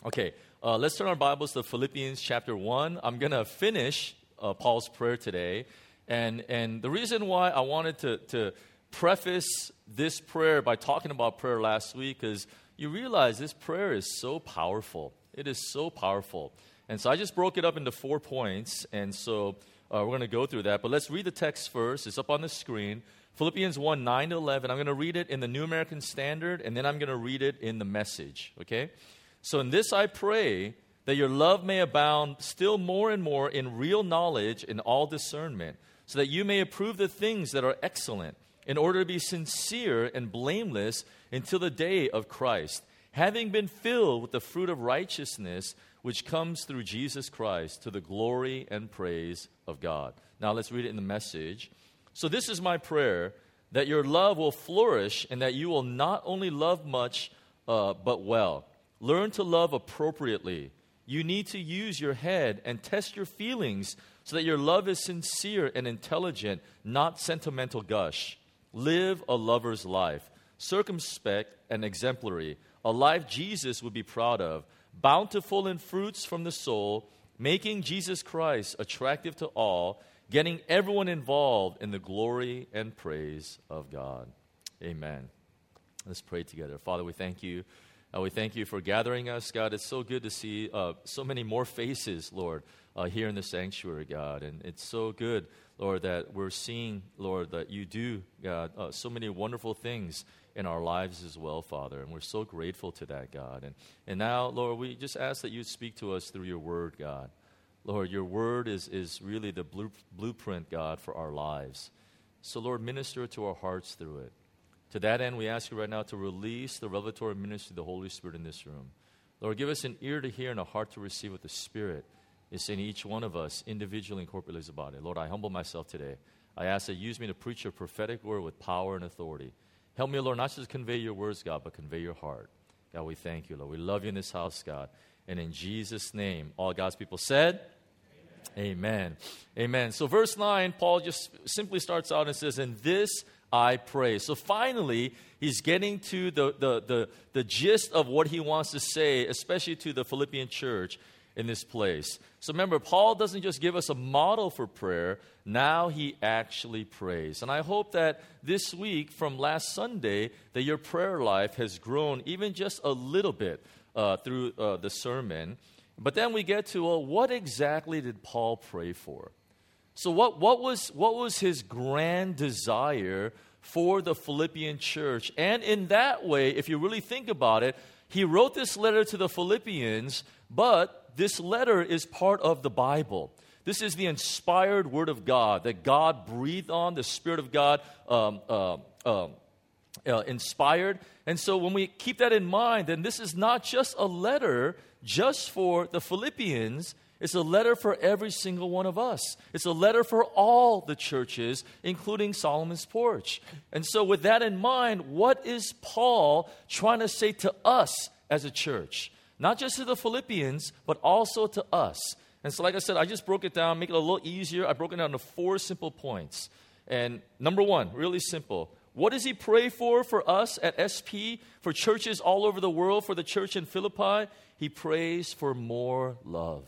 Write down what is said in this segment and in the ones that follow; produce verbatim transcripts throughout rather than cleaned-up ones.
Okay, uh, let's turn our Bibles to Philippians chapter one. I'm going to finish uh, Paul's prayer today. And and the reason why I wanted to, to preface this prayer by talking about prayer last week is you realize this prayer is so powerful. It is so powerful. And so I just broke it up into four points. And so uh, we're going to go through that. But let's read the text first. It's up on the screen. Philippians one, nine to eleven. I'm going to read it in the New American Standard, and then I'm going to read it in the Message. Okay? So in this I pray that your love may abound still more and more in real knowledge and all discernment, so that you may approve the things that are excellent, in order to be sincere and blameless until the day of Christ, having been filled with the fruit of righteousness which comes through Jesus Christ to the glory and praise of God. Now let's read it in the Message. So this is my prayer, that your love will flourish and that you will not only love much, uh, but well. Learn to love appropriately. You need to use your head and test your feelings so that your love is sincere and intelligent, not sentimental gush. Live a lover's life, circumspect and exemplary, a life Jesus would be proud of, bountiful in fruits from the soul, making Jesus Christ attractive to all, getting everyone involved in the glory and praise of God. Amen. Let's pray together. Father, we thank you. Uh, we thank you for gathering us, God. It's so good to see uh, so many more faces, Lord, uh, here in the sanctuary, God. And it's so good, Lord, that we're seeing, Lord, that you do, God, uh, so many wonderful things in our lives as well, Father. And we're so grateful to that, God. And, and now, Lord, we just ask that you speak to us through your word, God. Lord, your word is, is really the blue, blueprint, God, for our lives. So, Lord, minister to our hearts through it. To that end, we ask you right now to release the revelatory ministry of the Holy Spirit in this room. Lord, give us an ear to hear and a heart to receive what the Spirit is saying to each one of us, individually and corporately as a body. Lord, I humble myself today. I ask that you use me to preach your prophetic word with power and authority. Help me, Lord, not just to convey your words, God, but convey your heart. God, we thank you, Lord. We love you in this house, God. And in Jesus' name, all God's people said, Amen. Amen. Amen. So verse nine, Paul just simply starts out and says, in this I pray. So finally, he's getting to the, the, the, the gist of what he wants to say, especially to the Philippian church in this place. So remember, Paul doesn't just give us a model for prayer. Now he actually prays. And I hope that this week, from last Sunday, that your prayer life has grown even just a little bit uh, through uh, the sermon. But then we get to, well, what exactly did Paul pray for? So what, what was what was his grand desire for the Philippian church? And in that way, if you really think about it, he wrote this letter to the Philippians, but this letter is part of the Bible. This is the inspired Word of God that God breathed on, the Spirit of God um, uh, uh, uh, inspired. And so when we keep that in mind, then this is not just a letter just for the Philippians. It's a letter for every single one of us. It's a letter for all the churches, including Solomon's Porch. And so with that in mind, what is Paul trying to say to us as a church? Not just to the Philippians, but also to us. And so like I said, I just broke it down, make it a little easier. I broke it down into four simple points. And number one, really simple. What does he pray for for us at S P, for churches all over the world, for the church in Philippi? He prays for more love.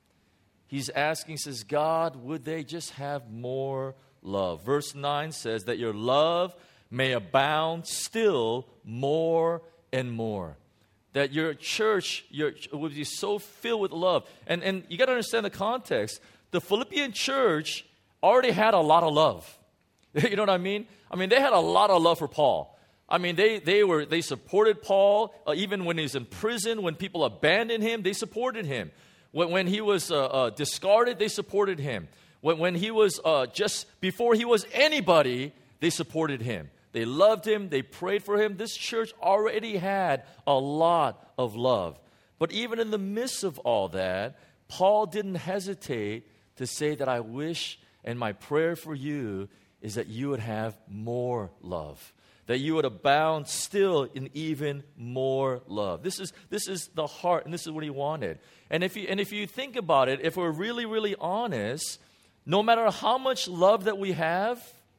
He's asking, says, God, would they just have more love? Verse nine says that your love may abound still more and more. That your church your, would be so filled with love. And, and you got to understand the context. The Philippian church already had a lot of love. You know what I mean? I mean, they had a lot of love for Paul. I mean, they they were they supported Paul uh, even when he was in prison. When people abandoned him, they supported him. When, when he was uh, uh, discarded, they supported him. When, when he was uh, just before he was anybody, they supported him. They loved him. They prayed for him. This church already had a lot of love. But even in the midst of all that, Paul didn't hesitate to say that I wish and my prayer for you is that you would have more love, that you would abound still in even more love. This is this is the heart, and this is what he wanted. And if you and if you think about it, if we're really, really honest, no matter how much love that we have,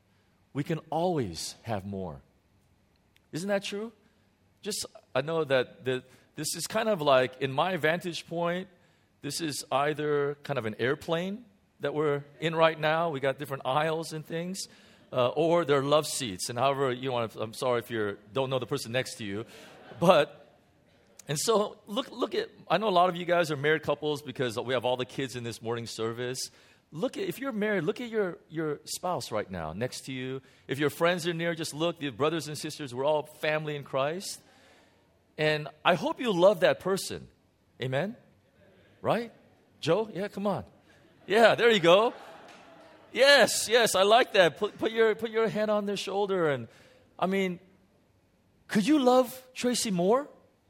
we can always have more. Isn't that true? Just I know that the this is kind of like, in my vantage point, this is either kind of an airplane that we're in right now. We got different aisles and things. Uh, or they're love seats. And however you want to, I'm sorry if you don't know the person next to you. But, and so look, look at, I know a lot of you guys are married couples because we have all the kids in this morning service. Look at, if you're married, look at your, your spouse right now next to you. If your friends are near, just look. The brothers and sisters, we're all family in Christ. And I hope you love that person. Amen? Right? Joe? Yeah, come on. Yeah, there you go. Yes, yes, I like that. Put, put your put your hand on their shoulder. And, I mean, could you love Tracy more?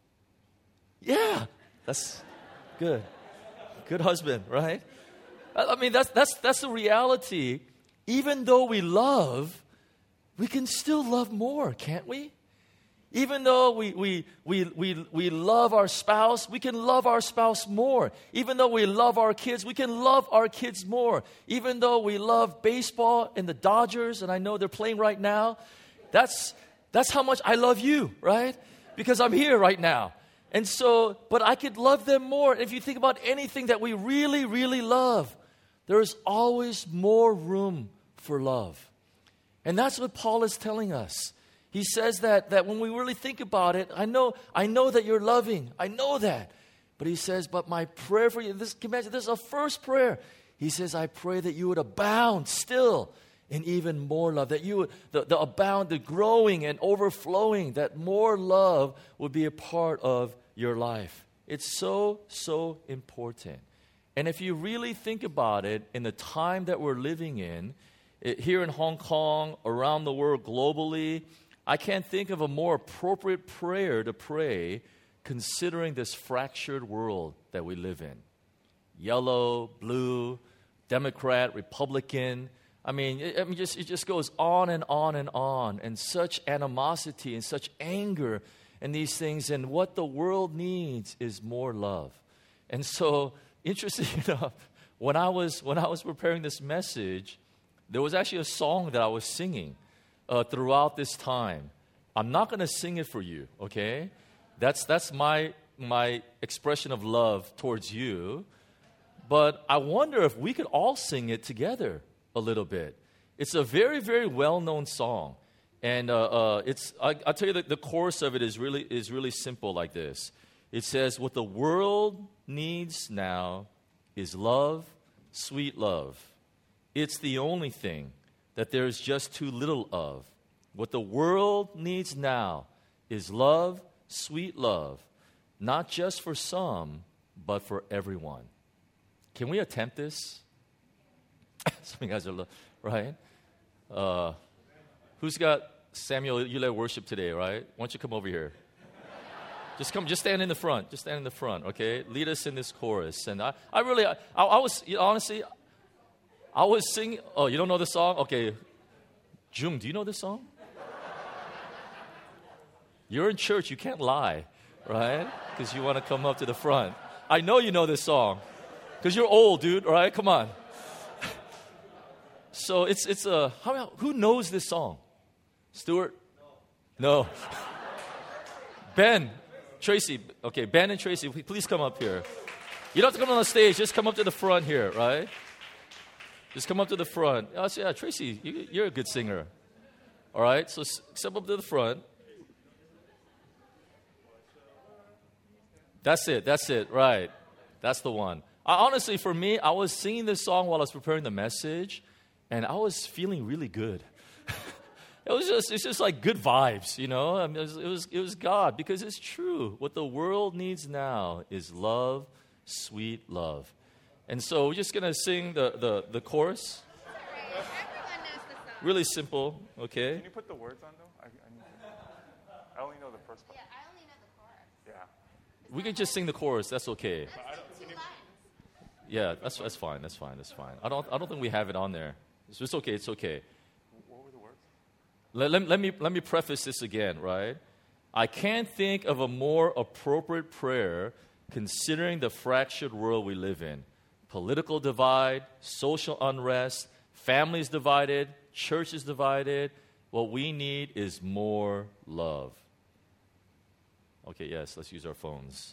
Yeah, that's good. Good husband, right? I, I mean, that's that's that's the reality. Even though we love, we can still love more, can't we? Even though we, we, we, we, we love our spouse, we can love our spouse more. Even though we love our kids, we can love our kids more. Even though we love baseball and the Dodgers, and I know they're playing right now, that's, that's how much I love you, right? Because I'm here right now. And so, but I could love them more. If you think about anything that we really, really love, there is always more room for love. And that's what Paul is telling us. He says that, that when we really think about it, I know, I know that you're loving. I know that. But he says, but my prayer for you, this, imagine, this is a first prayer. He says, I pray that you would abound still in even more love. That you would, the, the abound, the growing and overflowing, that more love would be a part of your life. It's so, so important. And if you really think about it, in the time that we're living in, it, here in Hong Kong, around the world, globally, I can't think of a more appropriate prayer to pray considering this fractured world that we live in. Yellow, blue, Democrat, Republican. I mean, it, I mean just, it just goes on and on and on. And such animosity and such anger and these things. And what the world needs is more love. And so, interesting enough, when I was, when I was preparing this message, there was actually a song that I was singing Uh, throughout this time. I'm not going to sing it for you, okay? That's that's my my expression of love towards you. But I wonder if we could all sing it together a little bit. It's a very, very well-known song. And uh, uh, it's I, I'll tell you that the chorus of it is really is really simple like this. It says, what the world needs now is love, sweet love. It's the only thing that there is just too little of. What the world needs now is love, sweet love, not just for some, but for everyone. Can we attempt this? Some of you guys are, right? Uh, who's got Samuel, you led worship today, right? Why don't you come over here? Just come, just stand in the front. Just stand in the front, okay? Lead us in this chorus. And I, I really, I, I was, you know, honestly, I was singing. Oh, you don't know the song? Okay. Jung, do you know this song? You're in church. You can't lie, right? Because you want to come up to the front. I know you know this song. Because you're old, dude, all right? Come on. So it's, it's a, how, who knows this song? Stuart? No. No. Ben, Tracy. Okay, Ben and Tracy, please come up here. You don't have to come on the stage. Just come up to the front here, right? Just come up to the front. I say, yeah, Tracy, you, you're a good singer. All right, so step up to the front. That's it, that's it, right. That's the one. I, honestly, for me, I was singing this song while I was preparing the message, and I was feeling really good. It was just, it's just like good vibes, you know. I mean, it was, it was, it was God, because it's true. What the world needs now is love, sweet love. And so we're just going to sing the, the, the chorus. Right. Everyone knows the song. Really simple, okay? Can you put the words on, though? I, I, need to, I only know the first part. Yeah, I only know the chorus. Yeah. We can just sing the chorus. That's okay. Let's sing two lines. Yeah, that's that's fine. That's fine. That's fine. I don't I don't think we have it on there. It's, it's okay. It's okay. What were the words? Let, let, let me let me preface this again, right? I can't think of a more appropriate prayer considering the fractured world we live in. Political divide, social unrest, families divided, churches divided. What we need is more love. Okay, yes, let's use our phones.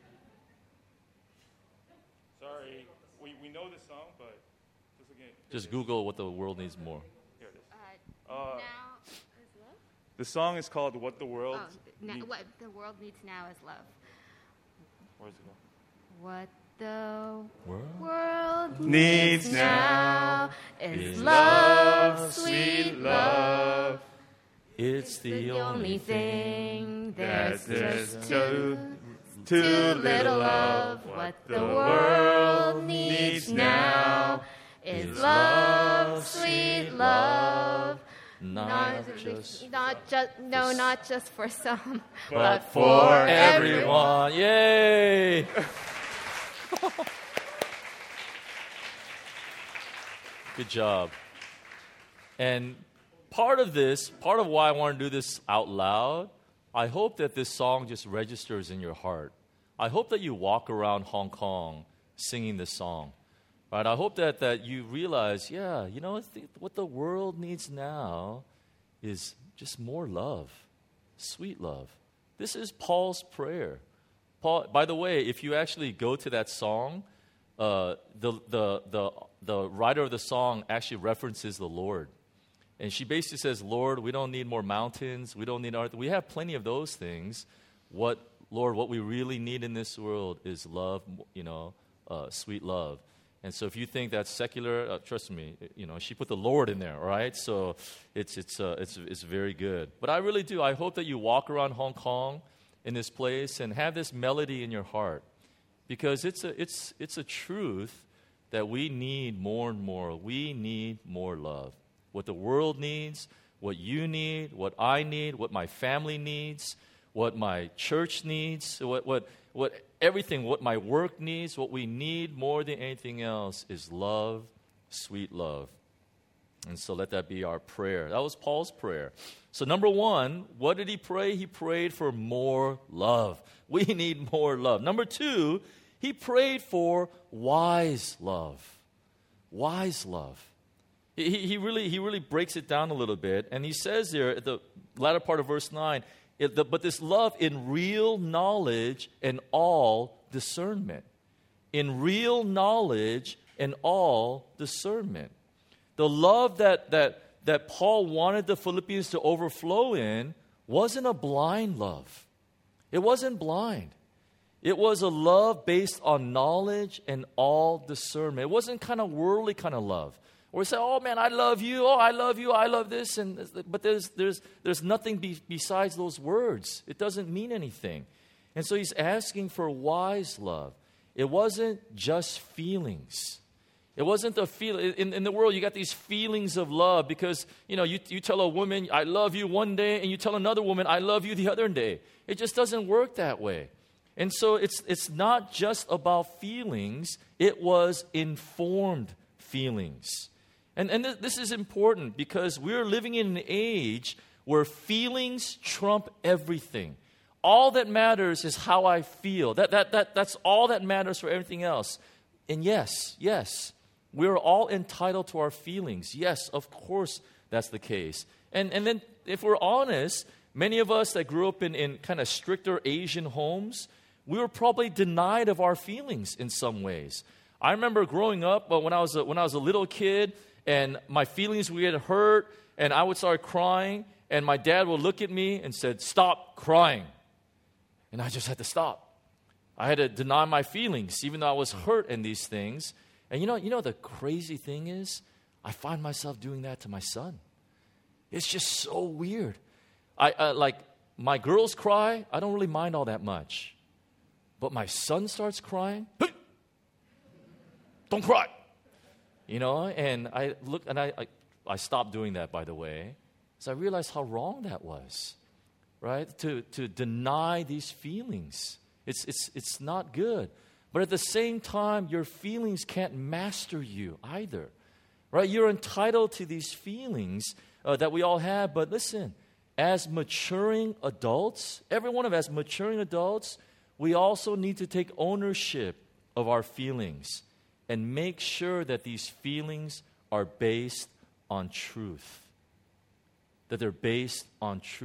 Sorry, we, we know the song, but just again. Just Google what the world needs more. Here it is. Uh, Uh, now is love? The song is called "What the World." Oh, now, Need- what the world needs now is love. Where's it go? What the World? world Needs needs now now is is love, sweet love. It's the, only thing There's there's just just too, too too little of. What the world needs now is love, sweet love. Not Not just not just no, not just for some, but but for for everyone. Yay! Good job. And part of this, part of why I want to do this out loud, I hope that this song just registers in your heart. I hope that you walk around Hong Kong singing this song. Right? I hope that, that you realize, yeah, you know, th- what the world needs now is just more love, sweet love. This is Paul's prayer. Paul, by the way, if you actually go to that song, uh, the, the, the, the writer of the song actually references the Lord. And she basically says, Lord, we don't need more mountains. We don't need art. We have plenty of those things. What, Lord, what we really need in this world is love, you know, uh, sweet love. And so if you think that's secular, uh, trust me, you know, she put the Lord in there, all right? So it's, it's, uh, it's, it's very good. But I really do. I hope that you walk around Hong Kong in this place and have this melody in your heart. Because it's a, it's, it's a truth that we need more and more. We need more love. What the world needs, what you need, what I need, what my family needs, what my church needs, what, what, what everything, what my work needs, what we need more than anything else is love, sweet love. And so let that be our prayer. That was Paul's prayer. So number one, what did he pray? He prayed for more love. We need more love. Number two, he prayed for wise love. Wise love. He, he, really, he really breaks it down a little bit. And he says there at the latter part of verse nine, it, the, but this love in real knowledge and all discernment. In real knowledge and all discernment. The love that, that, that Paul wanted the Philippians to overflow in wasn't a blind love. It wasn't blind. It was a love based on knowledge and all discernment. It wasn't kind of worldly kind of love. Where we say, oh man, I love you, oh, I love you, I love this. and But there's, there's, there's nothing be, besides those words. It doesn't mean anything. And so he's asking for wise love. It wasn't just feelings. It wasn't a feel. In, in the world, you got these feelings of love because, you know, you, you tell a woman, I love you one day, and you tell another woman, I love you the other day. It just doesn't work that way. And so it's, it's not just about feelings. It was informed feelings. And, and th- this is important because we're living in an age where feelings trump everything. All that matters is how I feel. That, that, that, that's all that matters for everything else. And yes, yes, we're all entitled to our feelings. Yes, of course that's the case. And, and then if we're honest, many of us that grew up in, in kind of stricter Asian homes, we were probably denied of our feelings in some ways. I remember growing up uh, when I was a, when I was a little kid, and my feelings would get hurt, and I would start crying, and my dad would look at me and said, "Stop crying." And I just had to stop. I had to deny my feelings, even though I was hurt in these things. And you know, you know the crazy thing is, I find myself doing that to my son. It's just so weird. I uh, like my girls cry. I don't really mind all that much, but my son starts crying. Hey! Don't cry. You know, and I look, and I, I, I stopped doing that, by the way, because I realized how wrong that was, right? To to deny these feelings, it's it's it's not good. But at the same time, your feelings can't master you either, right? You're entitled to these feelings uh, that we all have. But listen, as maturing adults, every one of us, as maturing adults, we also need to take ownership of our feelings. And make sure that these feelings are based on truth. That they're based on truth.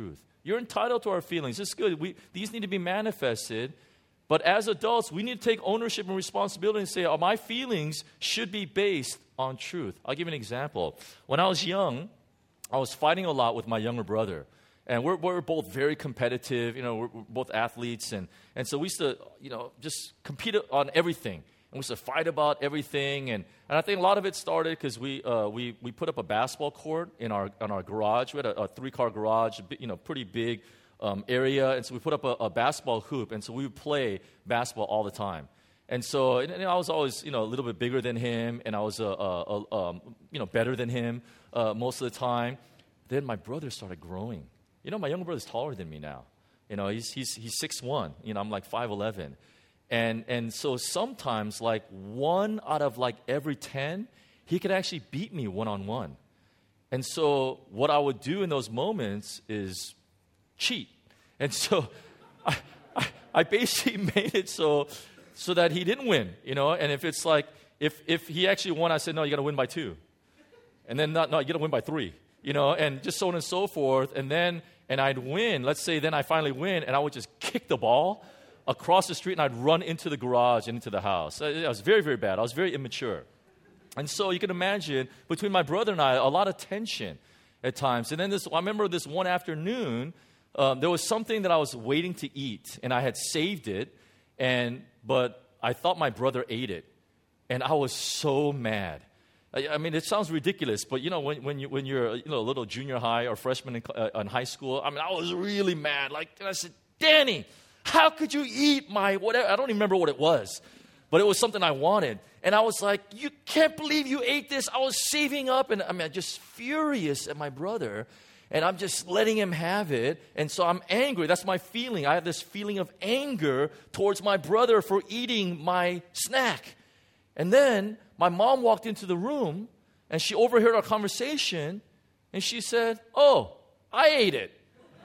You're entitled to our feelings. It's good. We, these need to be manifested. But as adults, we need to take ownership and responsibility and say, oh, my feelings should be based on truth. I'll give you an example. When I was young, I was fighting a lot with my younger brother. And we're, we're both very competitive. You know, we're, we're both athletes. And, and so we used to, you know, just compete on everything. And we used to fight about everything. And, and I think a lot of it started because we, uh, we, we put up a basketball court in our, in our garage. We had a, a three-car garage, you know, pretty big um, area. And so we put up a, a basketball hoop. And so we would play basketball all the time. And so and, and I was always, you know, a little bit bigger than him. And I was, uh, uh, uh, um, you know, better than him uh, most of the time. Then my brother started growing. You know, my younger brother's taller than me now. You know, he's he's he's six one. You know, I'm like five eleven. And and so sometimes, like, one out of, like, every ten, he could actually beat me one-on-one. And so what I would do in those moments is cheat. And so I, I, I basically made it so so that he didn't win, you know. And if it's like, if, if he actually won, I said, no, you got to win by two. And then, not, no, you got to win by three, you know, and just so on and so forth. And then, and I'd win. Let's say then I finally win, and I would just kick the ball across the street, and I'd run into the garage and into the house. I was very, very bad. I was very immature. And so you can imagine, between my brother and I, a lot of tension at times. And then this, I remember this one afternoon, um, there was something that I was waiting to eat, and I had saved it, and but I thought my brother ate it. And I was so mad. I, I mean, it sounds ridiculous, but, you know, when, when, you, when you're you know, a little junior high or freshman in, uh, in high school, I mean, I was really mad. Like, and I said, Danny, how could you eat my whatever? I don't even remember what it was, but it was something I wanted. And I was like, you can't believe you ate this. I was saving up, and I mean, just furious at my brother, and I'm just letting him have it. And so I'm angry. That's my feeling. I have this feeling of anger towards my brother for eating my snack. And then my mom walked into the room, and she overheard our conversation, and she said, oh, I ate it.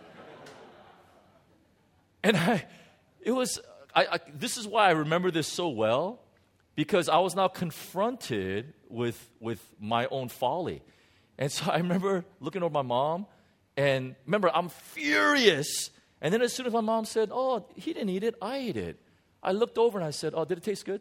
And I, it was, I, I, this is why I remember this so well, because I was now confronted with, with my own folly. And so I remember looking over my mom, and remember, I'm furious. And then as soon as my mom said, oh, he didn't eat it, I ate it. I looked over and I said, oh, did it taste good?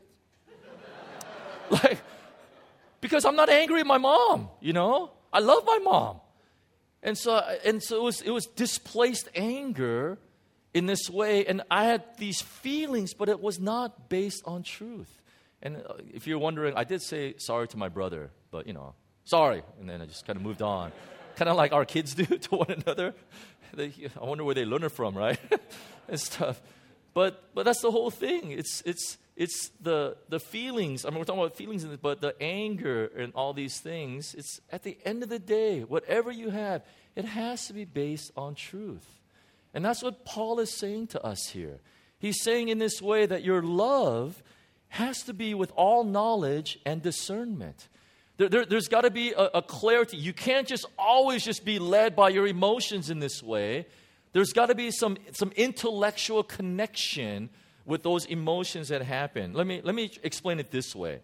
Like, because I'm not angry at my mom, you know? I love my mom. And so, and so it was, it was displaced anger in this way, and I had these feelings, but it was not based on truth. And if you're wondering, I did say sorry to my brother, but, you know, sorry, and then I just kind of moved on. Kind of like our kids do to one another. They, I wonder where they learn it from, right? And stuff. But but that's the whole thing. It's it's it's the the feelings. I mean, we're talking about feelings, in this, but the anger and all these things. It's at the end of the day, whatever you have, it has to be based on truth. And that's what Paul is saying to us here. He's saying in this way that your love has to be with all knowledge and discernment. There, there, there's got to be a, a clarity. You can't just always just be led by your emotions in this way. There's got to be some, some intellectual connection with those emotions that happen. Let me, let me explain it this way.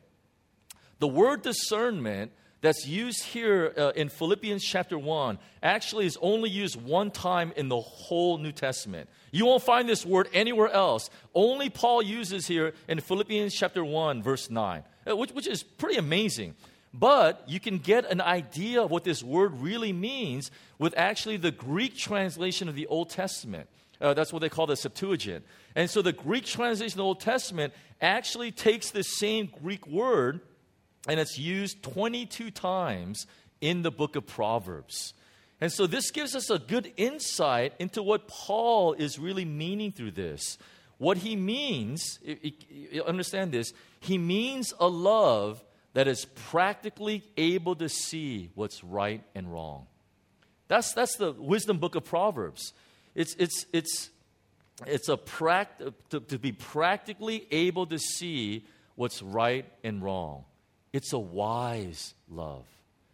The word discernment that's used here uh, in Philippians chapter one actually is only used one time in the whole New Testament. You won't find this word anywhere else. Only Paul uses here in Philippians chapter one, verse nine, which, which is pretty amazing. But you can get an idea of what this word really means with actually the Greek translation of the Old Testament. Uh, that's what they call the Septuagint. And so the Greek translation of the Old Testament actually takes the same Greek word, and it's used twenty-two times in the book of Proverbs. And so this gives us a good insight into what Paul is really meaning through this. What he means, understand this, he means a love that is practically able to see what's right and wrong. That's that's the wisdom book of Proverbs. It's it's it's it's a pract- to, to be practically able to see what's right and wrong. It's a wise love.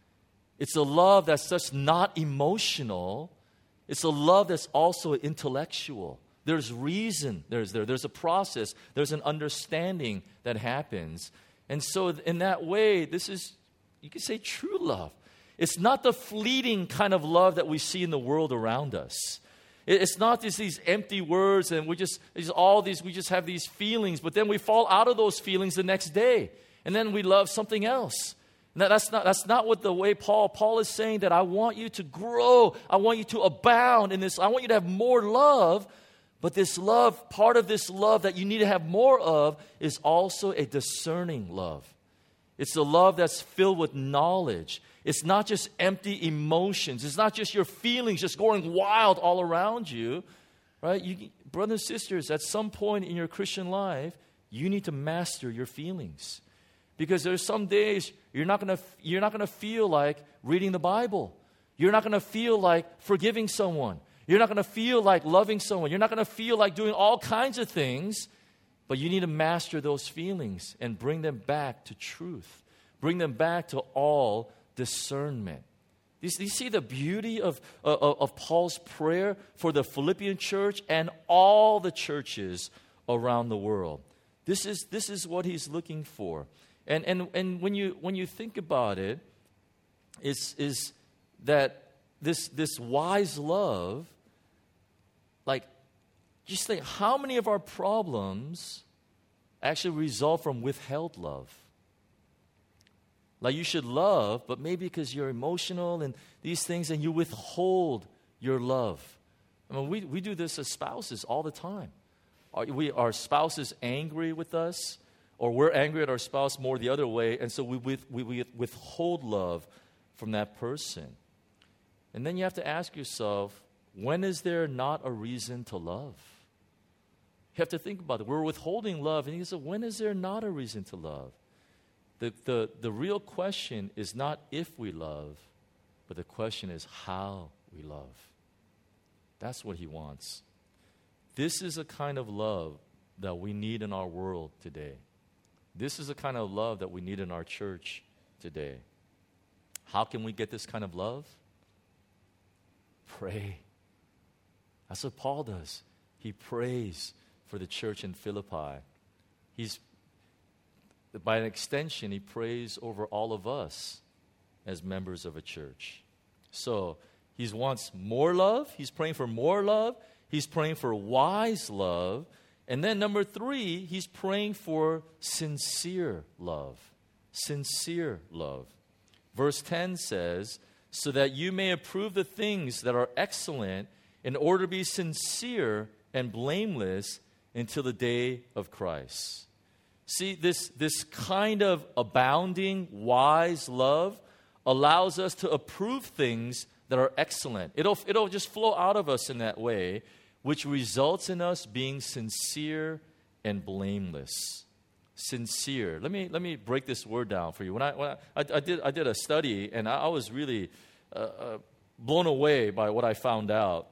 It's a love that's just not emotional. It's a love that's also intellectual. There's reason. There's there. There's a process. There's an understanding that happens. And so in that way, this is, you could say, true love. It's not the fleeting kind of love that we see in the world around us. It, it's not just these empty words and we just, it's all these, we just have these feelings, but then we fall out of those feelings the next day. And then we love something else. And that, that's not, that's not what the way Paul, Paul is saying that I want you to grow. I want you to abound in this. I want you to have more love. But this love, part of this love that you need to have more of is also a discerning love. It's a love that's filled with knowledge. It's not just empty emotions. It's not just your feelings just going wild all around you, right? You, brothers and sisters, at some point in your Christian life, you need to master your feelings. Because there's some days you're not going to you're not going to feel like reading the Bible. You're not going to feel like forgiving someone. You're not going to feel like loving someone. You're not going to feel like doing all kinds of things. But you need to master those feelings and bring them back to truth. Bring them back to all discernment. You see, you see the beauty of, of, of Paul's prayer for the Philippian church and all the churches around the world. This is, this is what he's looking for. And, and, and when you, when you think about it, is, is that this, this wise love, like, just think, how many of our problems actually result from withheld love? Like, you should love, but maybe because you're emotional and these things, and you withhold your love. I mean, we, we do this as spouses all the time. Are we, our spouse is angry with us, or we're angry at our spouse more the other way, and so we, with, we, we withhold love from that person. And then you have to ask yourself, when is there not a reason to love? You have to think about it. We're withholding love. And you say, when is there not a reason to love? The, the, the real question is not if we love, but the question is how we love. That's what he wants. This is a kind of love that we need in our world today. This is a kind of love that we need in our church today. How can we get this kind of love? Pray. That's what Paul does. He prays for the church in Philippi. He's, by an extension, he prays over all of us as members of a church. So he wants more love. He's praying for more love. He's praying for wise love. And then number three, he's praying for sincere love. Sincere love. Verse ten says, so that you may approve the things that are excellent in order to be sincere and blameless until the day of Christ. See, this, this kind of abounding, wise love allows us to approve things that are excellent. It'll, it'll just flow out of us in that way, which results in us being sincere and blameless. Sincere. Let me let me break this word down for you. When I when I, I, I did I did a study, and I, I was really uh, uh, blown away by what I found out.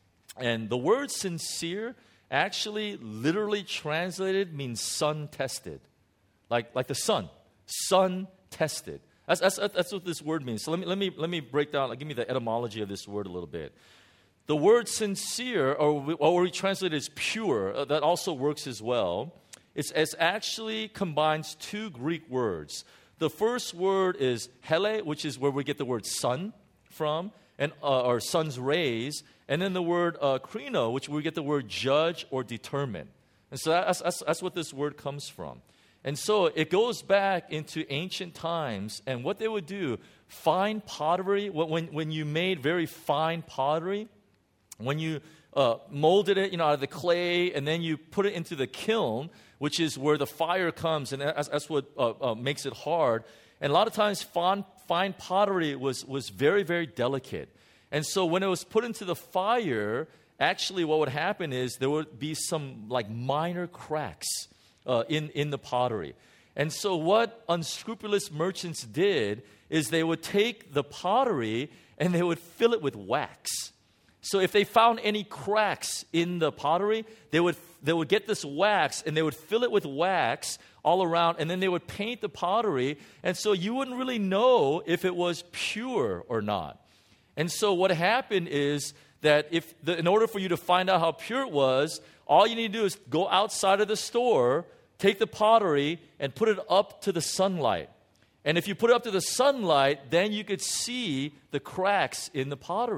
And the word sincere actually literally translated means sun tested, like like the sun, sun tested. That's that's that's what this word means. So let me let me let me break down. Like, give me the etymology of this word a little bit. The word sincere, or or we translate it as pure, uh, that also works as well. It's, it's actually combines two Greek words. The first word is hele, which is where we get the word sun from, and uh, or sun's rays, and then the word uh, krino, which we get the word judge or determine. And so that's, that's, that's what this word comes from. And so it goes back into ancient times, and what they would do, fine pottery, when, when you made very fine pottery, when you uh, molded it, you know, out of the clay, and then you put it into the kiln, which is where the fire comes, and that's, that's what uh, uh, makes it hard. And a lot of times, fine, fine pottery was, was very, very delicate. And so when it was put into the fire, actually what would happen is there would be some like minor cracks uh, in, in the pottery. And so what unscrupulous merchants did is they would take the pottery and they would fill it with wax. So if they found any cracks in the pottery, they would they would get this wax and they would fill it with wax all around, and then they would paint the pottery, and so you wouldn't really know if it was pure or not. And so what happened is that if the, in order for you to find out how pure it was, all you need to do is go outside of the store, take the pottery, and put it up to the sunlight. And if you put it up to the sunlight, then you could see the cracks in the pottery.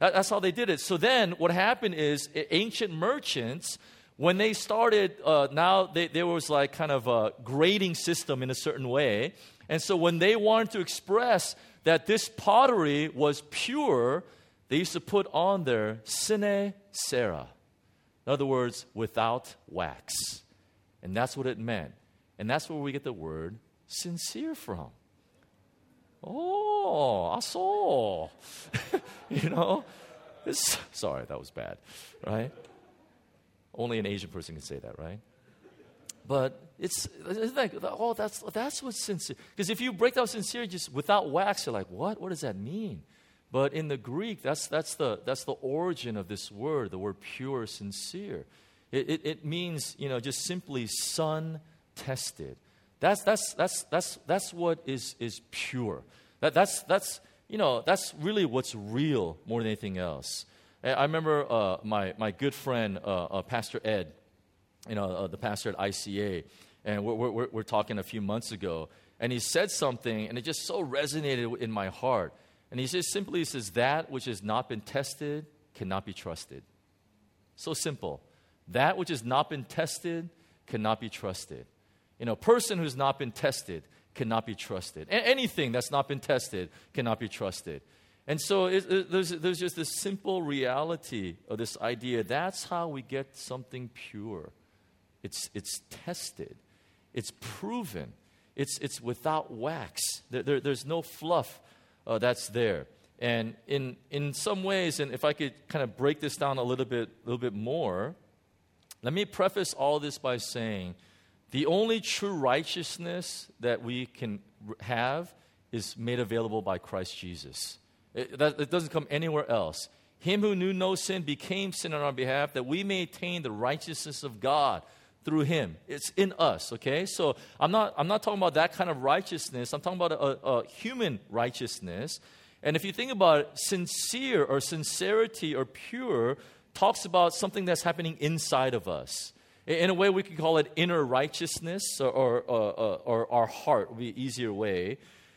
That, that's how they did it. So then what happened is ancient merchants, when they started, uh, now they, there was like kind of a grading system in a certain way. And so when they wanted to express that this pottery was pure, they used to put on there sine cera. In other words, without wax. And that's what it meant. And that's where we get the word sincere from. Oh, I saw. You know? It's, sorry, that was bad, right? Only an Asian person can say that, right? But it's, it's like, oh, that's, that's what's sincere. Because if you break down sincere just without wax, you're like, what? What does that mean? But in the Greek, that's, that's, the, that's the origin of this word, the word pure, sincere. It, it, it means, you know, just simply sun-tested. That's, that's, that's, that's, that's what is, is pure. That, that's, that's, you know, that's really what's real more than anything else. I remember uh, my, my good friend, uh, uh, Pastor Ed, you know, uh, the pastor at I C A, and we're, we're, we're talking a few months ago, and he said something, and it just so resonated in my heart. And he says simply, he says, that which has not been tested cannot be trusted. So simple. That which has not been tested cannot be trusted. You know, a person who's not been tested cannot be trusted. A- anything that's not been tested cannot be trusted. And so it, it, there's, there's just this simple reality of this idea. That's how we get something pure. It's, it's tested. It's proven. It's, it's without wax. There, there, there's no fluff uh, that's there. And in, in some ways, and if I could kind of break this down a little bit, little bit more, let me preface all this by saying the only true righteousness that we can have is made available by Christ Jesus. It, that, it doesn't come anywhere else. Him who knew no sin became sin on our behalf that we may attain the righteousness of God through him. It's in us, okay? So I'm not, I'm not talking about that kind of righteousness. I'm talking about a, a human righteousness. And if you think about it, sincere or sincerity or pure talks about something that's happening inside of us. In a way, we could call it inner righteousness or, or, or, or our heart would be an easier way.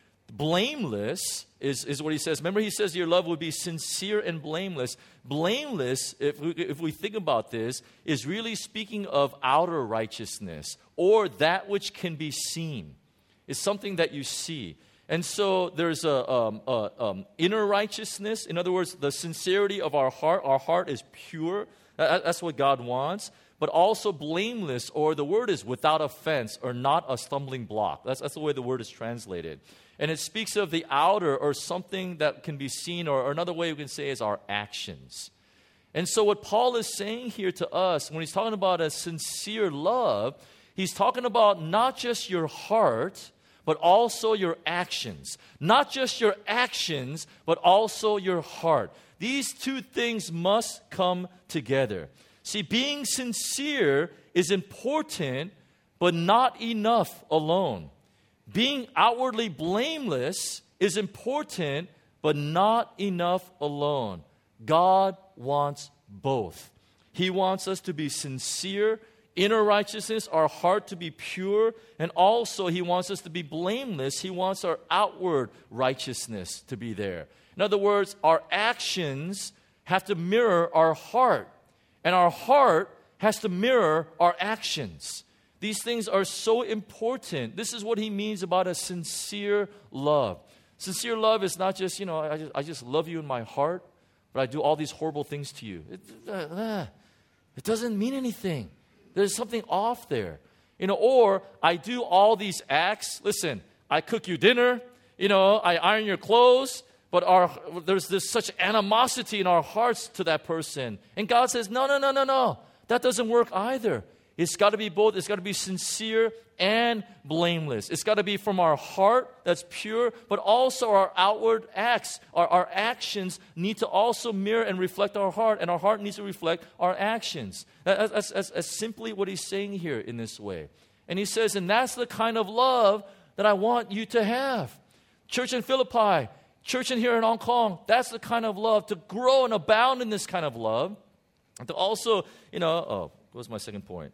Blameless is, is what he says. Remember, he says your love would be sincere and blameless. Blameless, if we, if we think about this, is really speaking of outer righteousness or that which can be seen. It's something that you see. And so there's a, um, a um, inner righteousness. In other words, the sincerity of our heart. Our heart is pure. That, that's what God wants. But also blameless, or the word is without offense, or not a stumbling block. That's, that's the way the word is translated. And it speaks of the outer, or something that can be seen, or, or another way we can say is our actions. And so what Paul is saying here to us, when he's talking about a sincere love, he's talking about not just your heart, but also your actions. Not just your actions, but also your heart. These two things must come together. See, being sincere is important, but not enough alone. Being outwardly blameless is important, but not enough alone. God wants both. He wants us to be sincere, inner righteousness, our heart to be pure, and also He wants us to be blameless. He wants our outward righteousness to be there. In other words, our actions have to mirror our heart. And our heart has to mirror our actions. These things are so important. This is what he means about a sincere love. Sincere love is not just, you know, I just, I just love you in my heart, but I do all these horrible things to you. It, uh, it doesn't mean anything. There's something off there. You know, or I do all these acts. Listen, I cook you dinner. You know, I iron your clothes. But our, there's this such animosity in our hearts to that person. And God says, no, no, no, no, no. That doesn't work either. It's got to be both. It's got to be sincere and blameless. It's got to be from our heart that's pure, but also our outward acts. Our, our actions need to also mirror and reflect our heart, and our heart needs to reflect our actions. That, that's, that's, that's simply what he's saying here in this way. And he says, and that's the kind of love that I want you to have. Church in Philippi, church in here in Hong Kong, that's the kind of love, to grow and abound in this kind of love. And to also, you know, oh, what was my second point?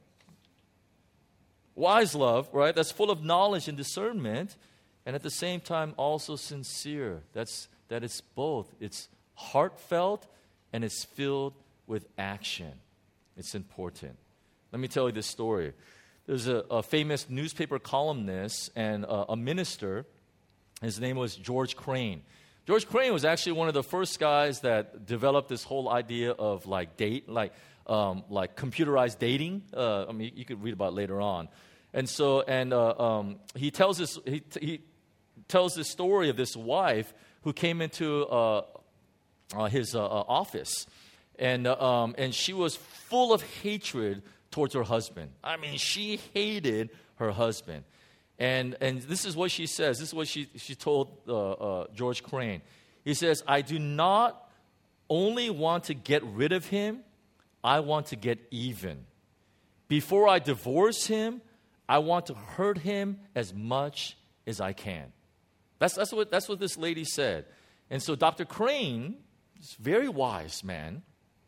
Wise love, right? That's full of knowledge and discernment, and at the same time also sincere. That's that it's both. It's heartfelt and it's filled with action. It's important. Let me tell you this story. There's a, a famous newspaper columnist and a, a minister. His name was George Crane. George Crane was actually one of the first guys that developed this whole idea of like date, like um, like computerized dating. Uh, I mean, you could read about it later on. And so, and uh, um, he tells this he, he tells this story of this wife who came into uh, uh, his uh, uh, office, and uh, um, and she was full of hatred towards her husband. I mean, she hated her husband. And and this is what she says. This is what she, she told uh, uh, George Crane. He says, I do not only want to get rid of him, I want to get even. Before I divorce him, I want to hurt him as much as I can. That's, that's, what, that's what this lady said. And so Doctor Crane, this very wise man,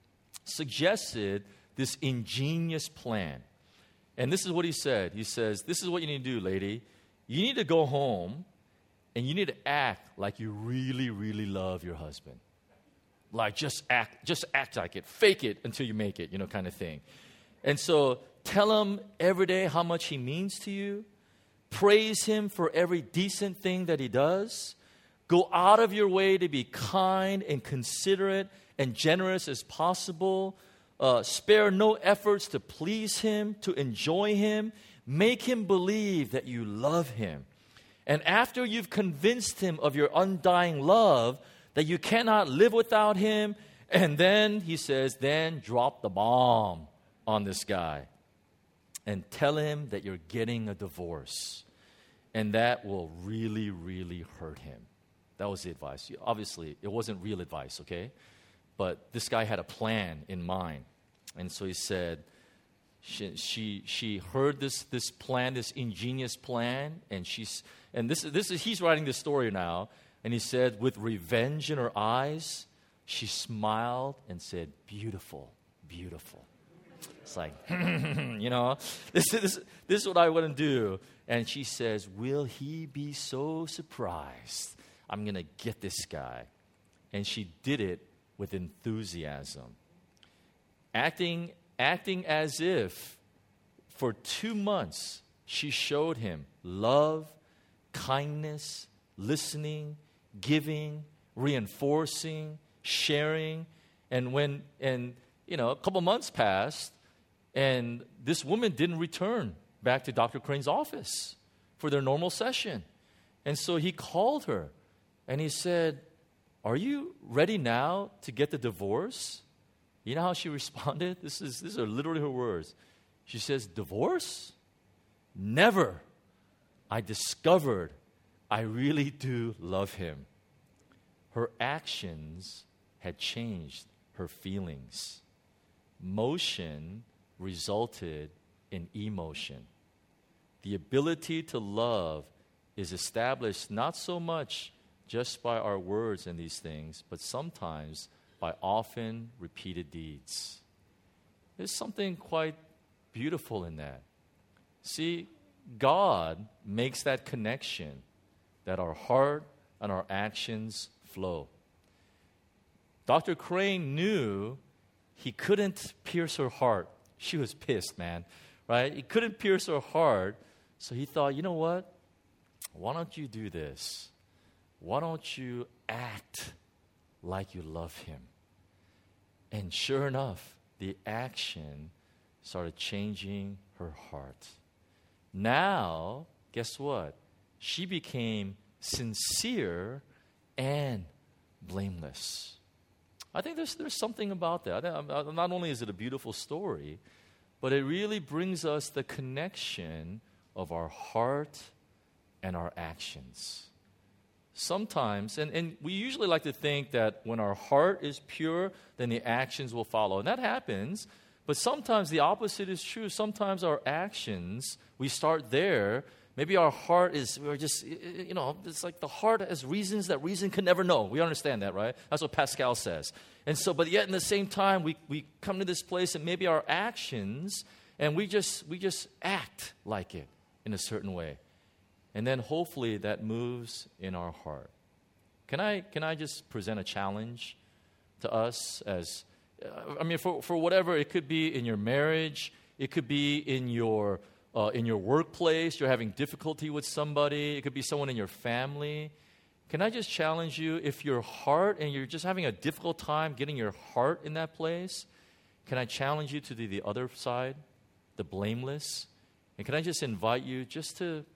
suggested this ingenious plan. And this is what he said. He says, this is what you need to do, lady. You need to go home and you need to act like you really, really love your husband. Like just act, just act like it. Fake it until you make it, you know, kind of thing. And so tell him every day how much he means to you. Praise him for every decent thing that he does. Go out of your way to be kind and considerate and generous as possible. Uh, spare no efforts to please him, to enjoy him. Make him believe that you love him. And after you've convinced him of your undying love, that you cannot live without him, and then, he says, then drop the bomb on this guy and tell him that you're getting a divorce. And that will really, really hurt him. That was the advice. Obviously, it wasn't real advice, okay? But this guy had a plan in mind. And so he said, she she, she heard this, this plan, this ingenious plan, and she's and this this is he's writing this story now, and he said, with revenge in her eyes, she smiled and said, beautiful, beautiful. It's like, you know, this, this, this is what I want to do. And she says, will he be so surprised? I'm going to get this guy. And she did it with enthusiasm. Acting, acting as if for two months she showed him love, kindness, listening, giving, reinforcing, sharing. And when, and you know, a couple months passed, and this woman didn't return back to Doctor Crane's office for their normal session. And so he called her, and he said, are you ready now to get the divorce? You know how she responded? This is these are literally her words. She says, divorce? Never. I discovered I really do love him. Her actions had changed her feelings. Motion resulted in emotion. The ability to love is established not so much just by our words and these things, but sometimes by often repeated deeds. There's something quite beautiful in that. See, God makes that connection that our heart and our actions flow. Doctor Crane knew he couldn't pierce her heart. She was pissed, man, right? He couldn't pierce her heart, so he thought, you know what? Why don't you do this? Why don't you act like you love him? And sure enough, the action started changing her heart. Now, guess what? She became sincere and blameless. I think there's there's something about that. Not only is it a beautiful story, but it really brings us the connection of our heart and our actions. Sometimes, and, and we usually like to think that when our heart is pure, then the actions will follow. And that happens, but sometimes the opposite is true. Sometimes our actions, we start there. Maybe our heart is, we're just, you know, it's like the heart has reasons that reason can never know. We understand that, right? That's what Pascal says. And so, but yet in the same time, we, we come to this place and maybe our actions, and we just we just act like it in a certain way. And then hopefully that moves in our heart. Can I can I just present a challenge to us as, uh, I mean, for, for whatever, it could be in your marriage, it could be in your, uh, in your workplace, you're having difficulty with somebody, it could be someone in your family. Can I just challenge you, if your heart and you're just having a difficult time getting your heart in that place, can I challenge you to do the other side, the blameless? And can I just invite you just to,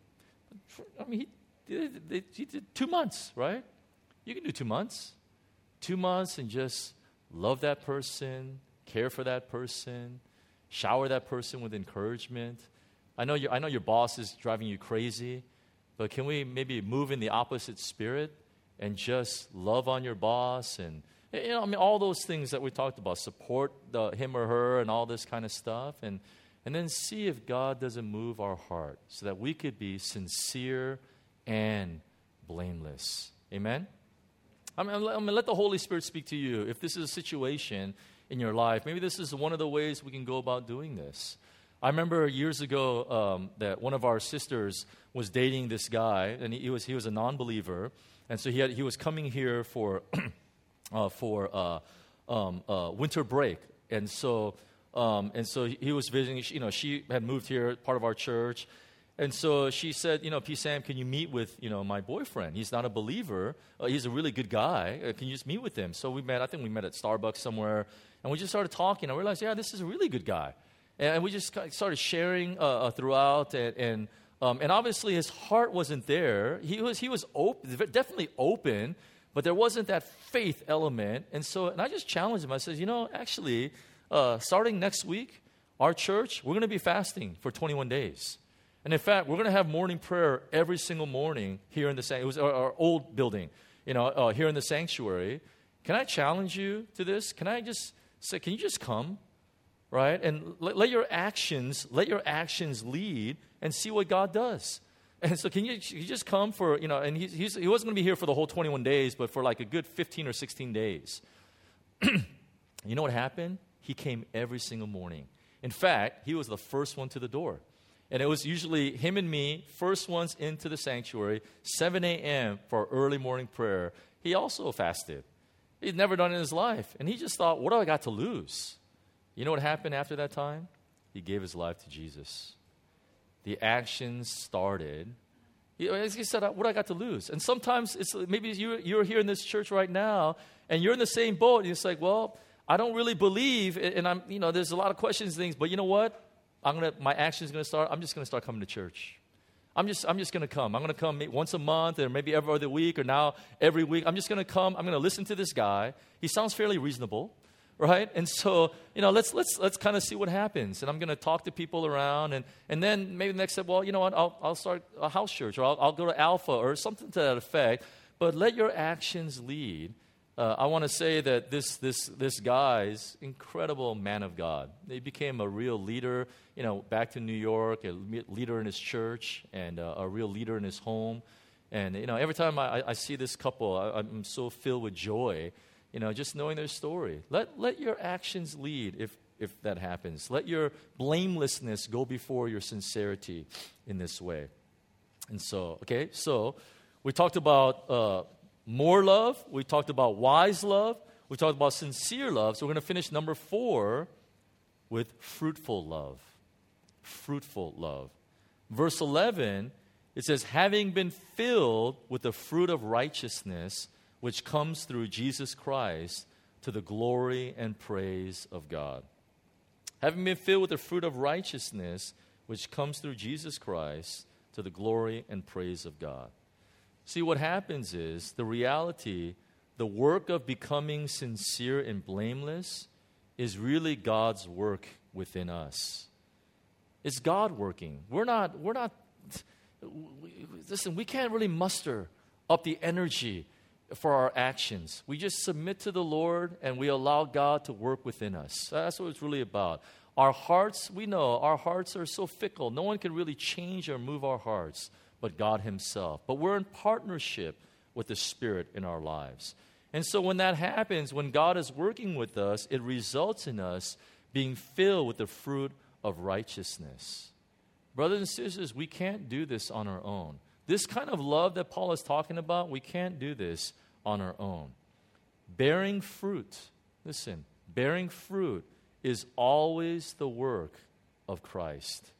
I mean, he did, he did two months, right? You can do two months. Two months and just love that person, care for that person, shower that person with encouragement. I know, you, I know your boss is driving you crazy, but can we maybe move in the opposite spirit and just love on your boss and, you know, I mean, all those things that we talked about, support the, him or her and all this kind of stuff, and, and then see if God doesn't move our heart so that we could be sincere and blameless. Amen? I mean, I mean, let the Holy Spirit speak to you. If this is a situation in your life, maybe this is one of the ways we can go about doing this. I remember years ago um, that one of our sisters was dating this guy, and he, he was he was a non-believer, and so he had he was coming here for uh, for uh, um, uh, winter break, and so um, and so he was visiting. You know, she had moved here, part of our church, and so she said, you know, P. Sam, can you meet with you know my boyfriend? He's not a believer. Uh, he's a really good guy. Uh, can you just meet with him? So we met. I think we met at Starbucks somewhere, and we just started talking. I realized, yeah, this is a really good guy. And we just started sharing uh, uh, throughout, and and, um, and obviously his heart wasn't there. He was he was open, definitely open, but there wasn't that faith element. And so, and I just challenged him. I said, you know, actually, uh, starting next week, our church, we're going to be fasting for twenty-one days. And in fact, we're going to have morning prayer every single morning here in the sanctuary. It was our, our old building, you know, uh, here in the sanctuary. Can I challenge you to this? Can I just say, can you just come? Right? And let, let your actions, let your actions lead and see what God does. And so can you, you just come for, you know, and he's, he's, he wasn't going to be here for the whole twenty-one days, but for like a good fifteen or sixteen days. You know what happened? He came every single morning. In fact, he was the first one to the door. And it was usually him and me, first ones into the sanctuary, seven a.m. for our early morning prayer. He also fasted. He'd never done it in his life. And he just thought, what do I got to lose? You know what happened after that time? He gave his life to Jesus. The actions started. He, he said, what do I got to lose? And sometimes it's maybe you, you're here in this church right now, and you're in the same boat. And it's like, well, I don't really believe, and I'm, you know, there's a lot of questions and things. But you know what? I'm gonna, my action is going to start. I'm just going to start coming to church. I'm just, I'm just going to come. I'm going to come once a month, or maybe every other week, or now every week. I'm just going to come. I'm going to listen to this guy. He sounds fairly reasonable. Right? And so, you know, let's let's let's kind of see what happens. And I'm going to talk to people around, and, and then maybe the next step, well, you know what, I'll I'll start a house church, or I'll, I'll go to Alpha, or something to that effect. But let your actions lead. Uh, I want to say that this this this guy's incredible man of God. He became a real leader, you know, back to New York, a leader in his church, and uh, a real leader in his home. And, you know, every time I, I see this couple, I, I'm so filled with joy. You know, just knowing their story. Let let your actions lead if, if that happens. Let your blamelessness go before your sincerity in this way. And so, okay, so we talked about uh, more love. We talked about wise love. We talked about sincere love. So we're going to finish number four with fruitful love. Fruitful love. Verse eleven, it says, having been filled with the fruit of righteousness, which comes through Jesus Christ to the glory and praise of God. Having been filled with the fruit of righteousness, which comes through Jesus Christ to the glory and praise of God. See, what happens is the reality, the work of becoming sincere and blameless is really God's work within us. It's God working. We're not, we're not, listen, we can't really muster up the energy for our actions. We just submit to the Lord and we allow God to work within us. That's what it's really about. Our hearts, we know our hearts are so fickle. No one can really change or move our hearts but God himself. But we're in partnership with the Spirit in our lives. And so when that happens, when God is working with us, it results in us being filled with the fruit of righteousness. Brothers and sisters, we can't do this on our own. This kind of love that Paul is talking about, we can't do this on our own. Bearing fruit Listen, bearing fruit is always the work of Christ.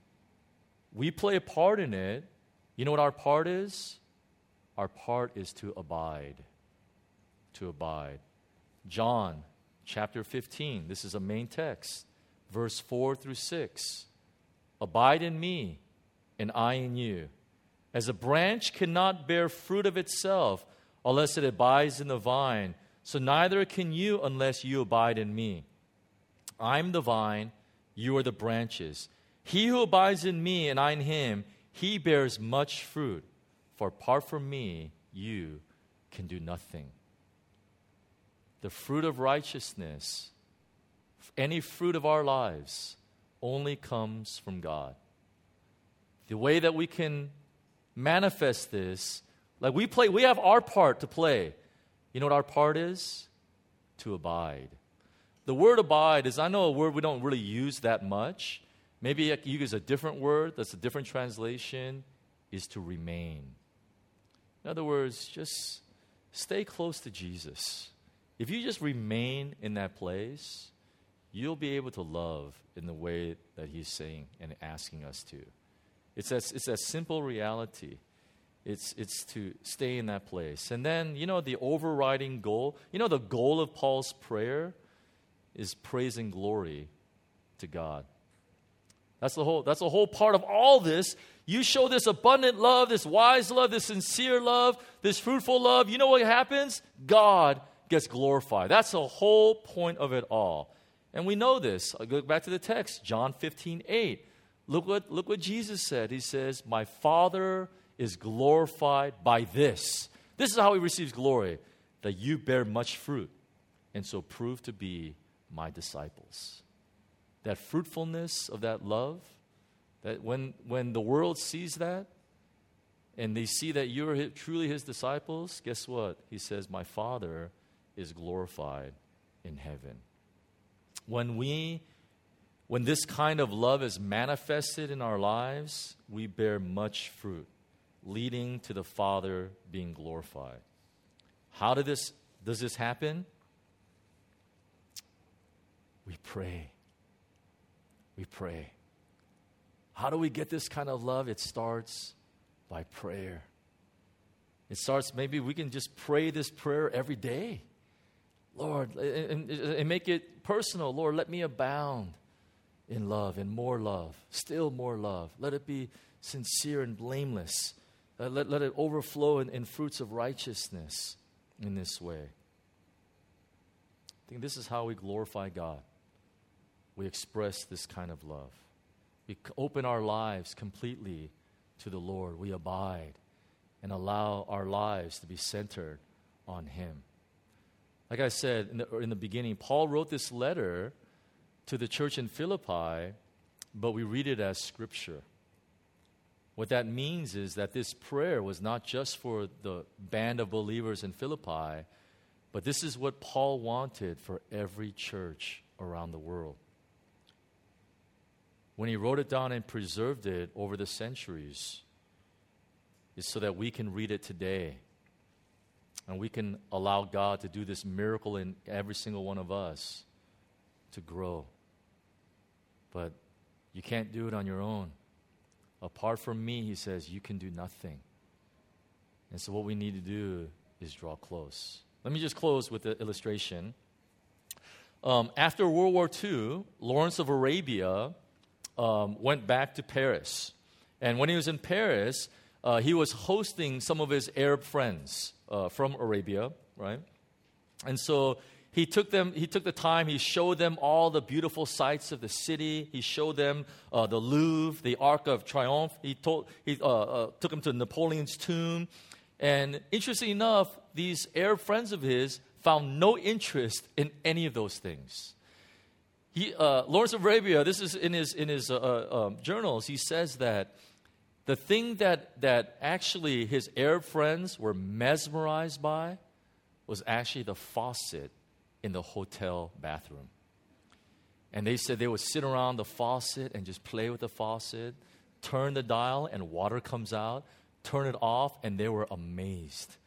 We play a part in it. You know what our part is? Our part is to abide. To abide. John chapter fifteen, this is a main text, verse four through six. Abide in me, and I in you. As a branch cannot bear fruit of itself unless it abides in the vine, so neither can you unless you abide in me. I'm the vine, you are the branches. He who abides in me and I in him, he bears much fruit. For apart from me, you can do nothing. The fruit of righteousness, any fruit of our lives, only comes from God. The way that we can manifest this, like we play, we have our part to play. You know what our part is? To abide. The word abide is, I know a word we don't really use that much. Maybe you use a different word that's a different translation, is to remain. In other words, just stay close to Jesus. If you just remain in that place, you'll be able to love in the way that he's saying and asking us to. It's that, it's that simple reality. It's, it's to stay in that place. And then, you know, the overriding goal, you know, the goal of Paul's prayer is praise and glory to God. That's the whole, that's the whole part of all this. You show this abundant love, this wise love, this sincere love, this fruitful love. You know what happens? God gets glorified. That's the whole point of it all. And we know this. I'll go back to the text, John fifteen eight. Look what, look what Jesus said. He says, my Father is glorified by this. This is how he receives glory, that you bear much fruit, and so prove to be my disciples. That fruitfulness of that love, that when, when the world sees that, and they see that you're his, truly his disciples, guess what? He says, my Father is glorified in heaven. When we, when this kind of love is manifested in our lives, we bear much fruit, leading to the Father being glorified. How did this, does this happen? We pray. We pray. How do we get this kind of love? It starts by prayer. It starts, maybe we can just pray this prayer every day. Lord, and, and make it personal. Lord, let me abound in love and more love, still more love. Let it be sincere and blameless. Uh, let, let it overflow in, in fruits of righteousness in this way. I think this is how we glorify God. We express this kind of love. We open our lives completely to the Lord. We abide and allow our lives to be centered on him. Like I said in the, in the beginning, Paul wrote this letter to the church in Philippi, but we read it as scripture. What that means is that this prayer was not just for the band of believers in Philippi, but this is what Paul wanted for every church around the world. When he wrote it down and preserved it over the centuries, is so that we can read it today. And we can allow God to do this miracle in every single one of us to grow. But you can't do it on your own. Apart from me, he says, you can do nothing. And so what we need to do is draw close. Let me just close with the illustration. Um, after World War Two, Lawrence of Arabia um, went back to Paris. And when he was in Paris, uh, he was hosting some of his Arab friends uh, from Arabia, right? And so he took them. He took the time. He showed them all the beautiful sights of the city. He showed them uh, the Louvre, the Arc of Triomphe. He told. He uh, uh, took them to Napoleon's tomb. And interesting enough, these Arab friends of his found no interest in any of those things. He, uh, Lawrence of Arabia, this is in his in his uh, uh, um, journals. He says that the thing that that actually his Arab friends were mesmerized by was actually the faucet in the hotel bathroom. And they said they would sit around the faucet and just play with the faucet, turn the dial and water comes out, turn it off, and they were amazed.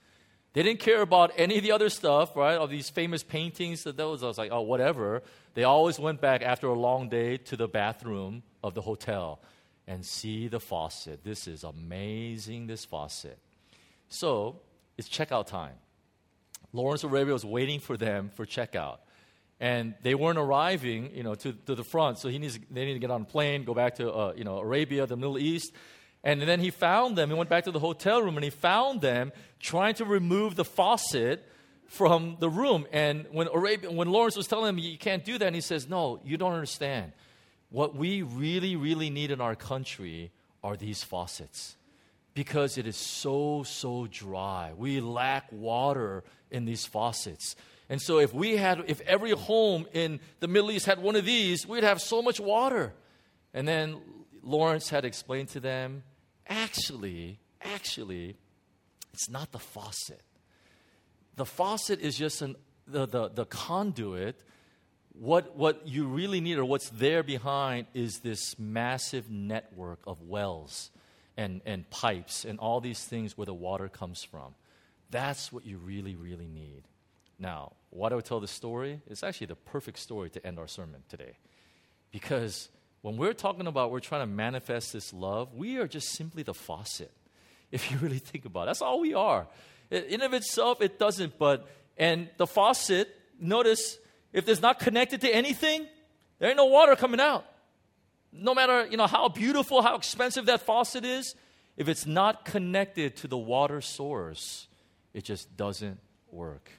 They didn't care about any of the other stuff, right? Of these famous paintings, that those, I was like, oh, whatever. They always went back after a long day to the bathroom of the hotel and see the faucet. This is amazing, this faucet. So it's checkout time. Lawrence of Arabia was waiting for them for checkout. And they weren't arriving, you know, to, to the front. So he needs, they need to get on a plane, go back to, uh, you know, Arabia, the Middle East. And then he found them. He went back to the hotel room, and he found them trying to remove the faucet from the room. And when Arabia, when Lawrence was telling him, you can't do that, and he says, no, you don't understand. What we really, really need in our country are these faucets. Because it is so, so dry. We lack water in these faucets. And so if we had, if every home in the Middle East had one of these, we'd have so much water. And then Lawrence had explained to them, actually, actually, it's not the faucet. The faucet is just an, the, the, the conduit. What, what you really need, or what's there behind, is this massive network of wells and, and pipes and all these things where the water comes from. That's what you really, really need. Now, why do I tell this story? It's actually the perfect story to end our sermon today. Because when we're talking about we're trying to manifest this love, we are just simply the faucet, if you really think about it. That's all we are. In and of itself, it doesn't, but, and the faucet, notice, if it's not connected to anything, there ain't no water coming out. No matter, you know, how beautiful, how expensive that faucet is, if it's not connected to the water source, it just doesn't work.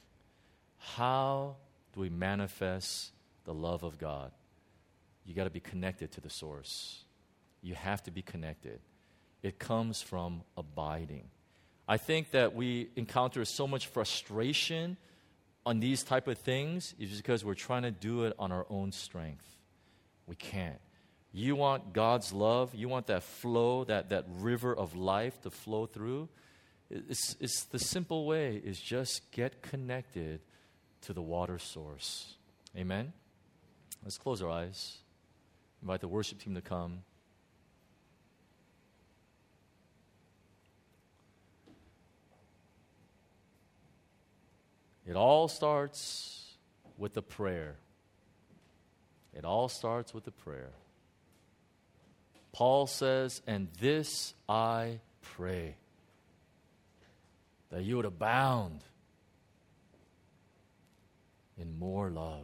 How do we manifest the love of God? You got to be connected to the source. You have to be connected. It comes from abiding. I think that we encounter so much frustration on these type of things is because we're trying to do it on our own strength. We can't. You want God's love, you want that flow, that, that river of life to flow through. It's, it's the simple way is just get connected to the water source. Amen? Let's close our eyes. Invite the worship team to come. It all starts with a prayer. It all starts with a prayer. Paul says, and this I pray, that you would abound in more love.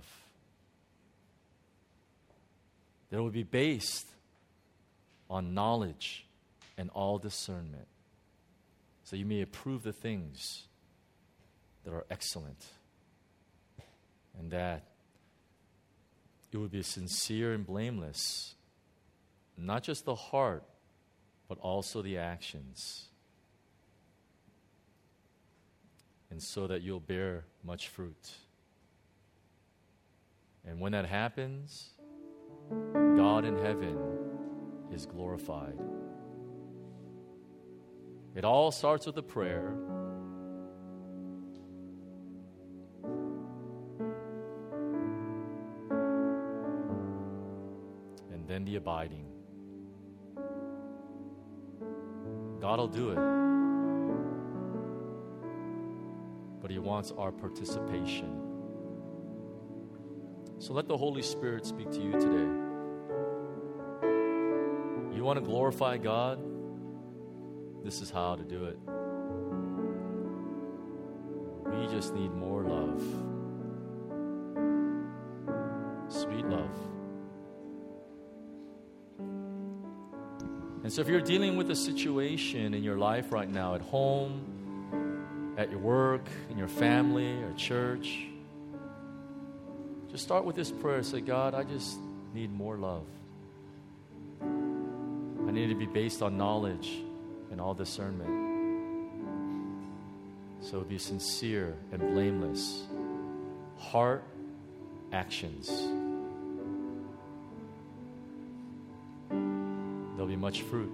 That it would be based on knowledge and all discernment, so you may approve the things that are excellent, and that it would be sincere and blameless, not just the heart, but also the actions, and so that you'll bear much fruit. And when that happens, God in heaven is glorified. It all starts with a prayer. And then the abiding. God will do it. But He wants our participation. So let the Holy Spirit speak to you today. You want to glorify God? This is how to do it. We just need more love. Sweet love. And so if you're dealing with a situation in your life right now, at home, at your work, in your family, or church, just start with this prayer. Say, God, I just need more love. I need to be based on knowledge and all discernment. So be sincere and blameless. Heart, actions. There'll be much fruit.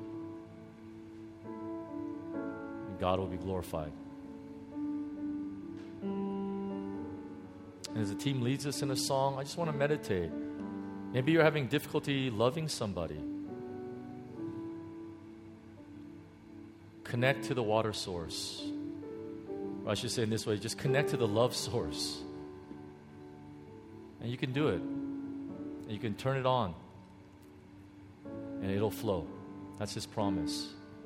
And God will be glorified. And as the team leads us in a song, I just want to meditate. Maybe you're having difficulty loving somebody. Connect to the water source. Or I should say in this way, just connect to the love source. And you can do it. And you can turn it on. And it'll flow. That's His promise.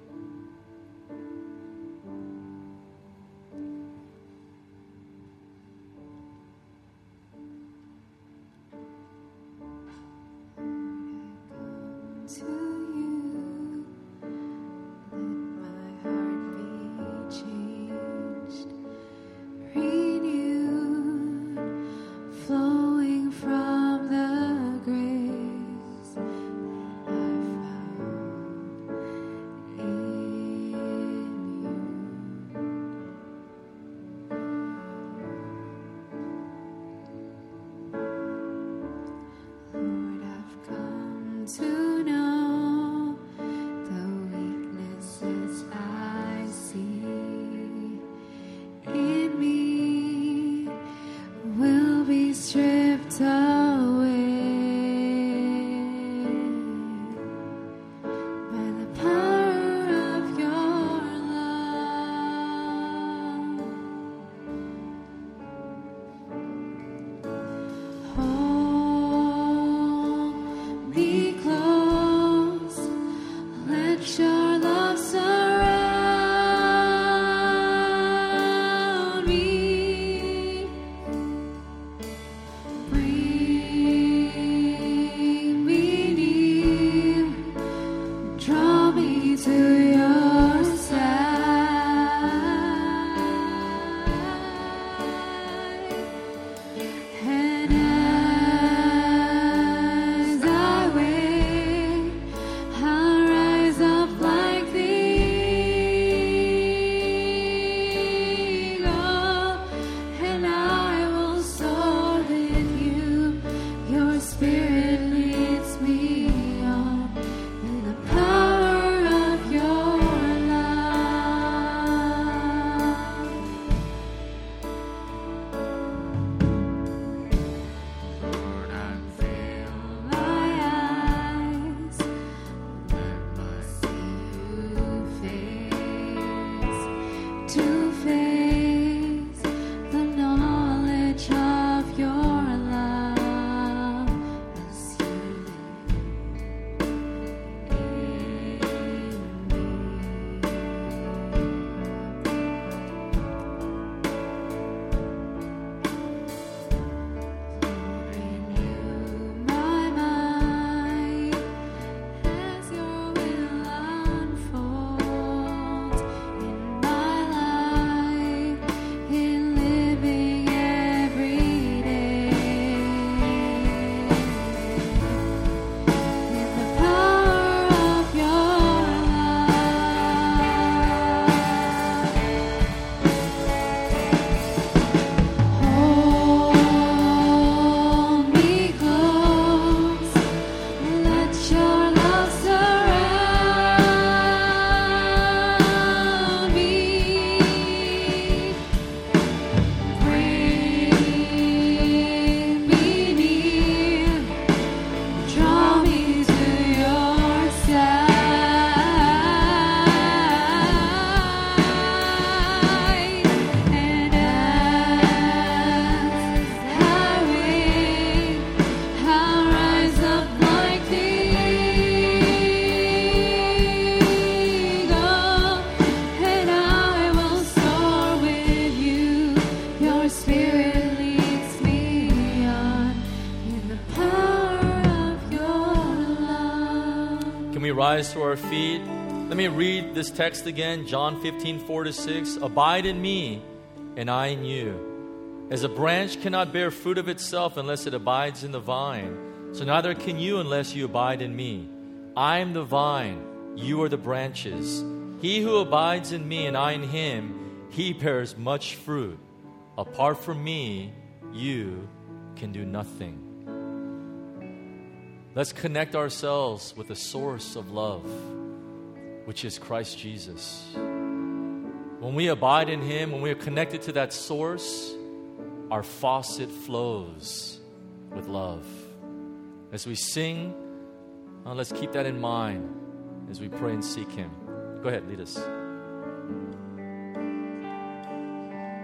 Rise to our feet. Let me read this text again. John fifteen, four to six. Abide in me, and I in you. As a branch cannot bear fruit of itself unless it abides in the vine, so neither can you unless you abide in me. I am the vine, you are the branches. He who abides in me and I in him, he bears much fruit. Apart from me, you can do nothing. Let's connect ourselves with the source of love, which is Christ Jesus. When we abide in Him, when we are connected to that source, our faucet flows with love. As we sing, uh, let's keep that in mind as we pray and seek Him. Go ahead, lead us.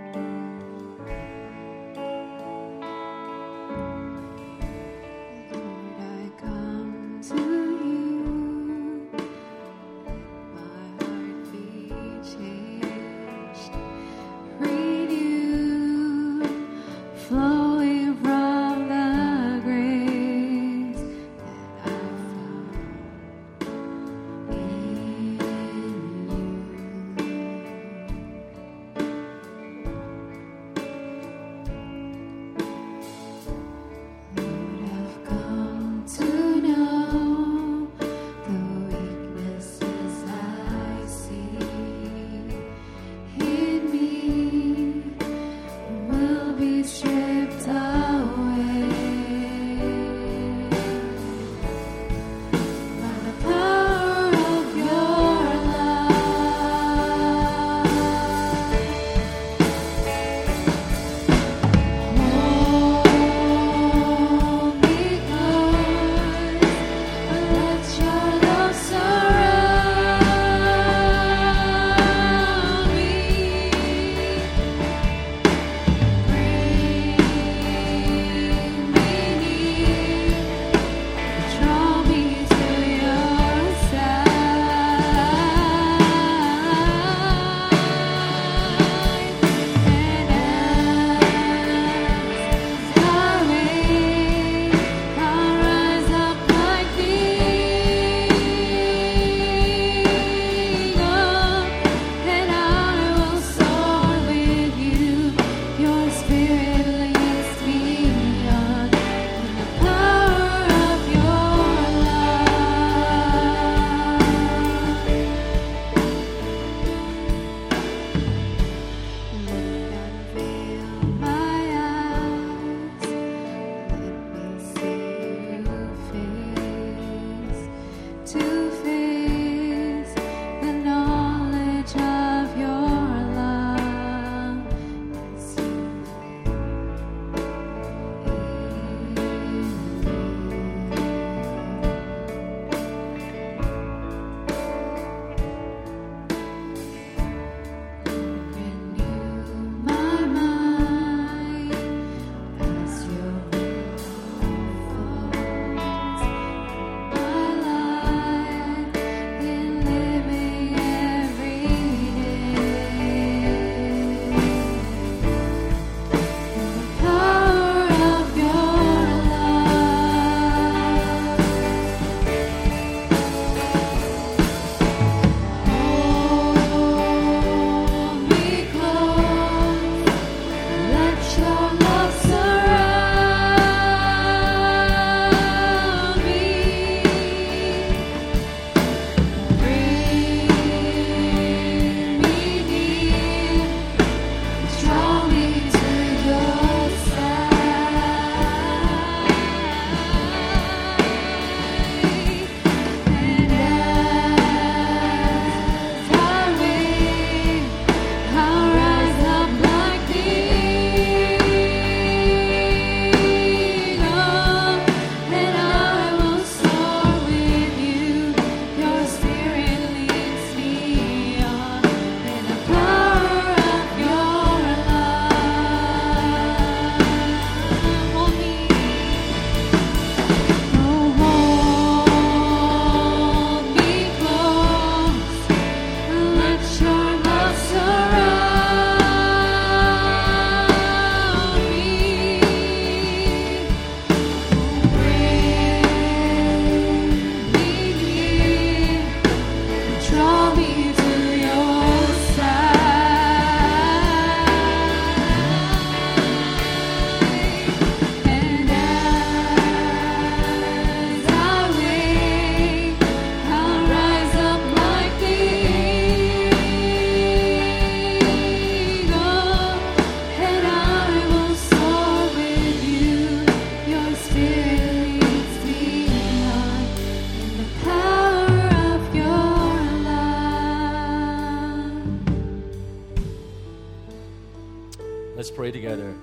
Let's pray together.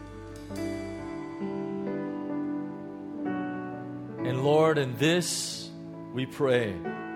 And Lord, in this we pray